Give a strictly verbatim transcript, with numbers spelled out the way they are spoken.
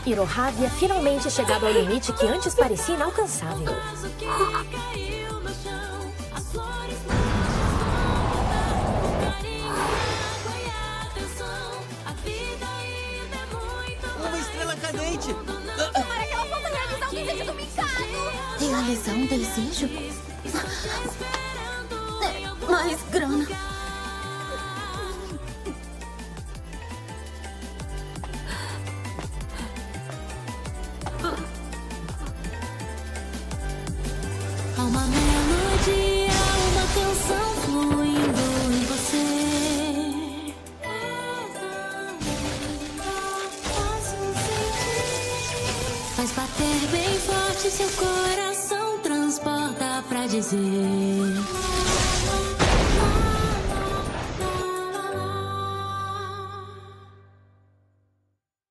Iroha havia finalmente chegado ao limite que antes parecia inalcançável. Uma estrela cadente! Para que ela possa realizar o desejo do Mikado! Realizar um desejo? É, mais grana. Há uma melodia, uma canção fluindo em você. Faz bater bem forte seu coração, transporta pra dizer.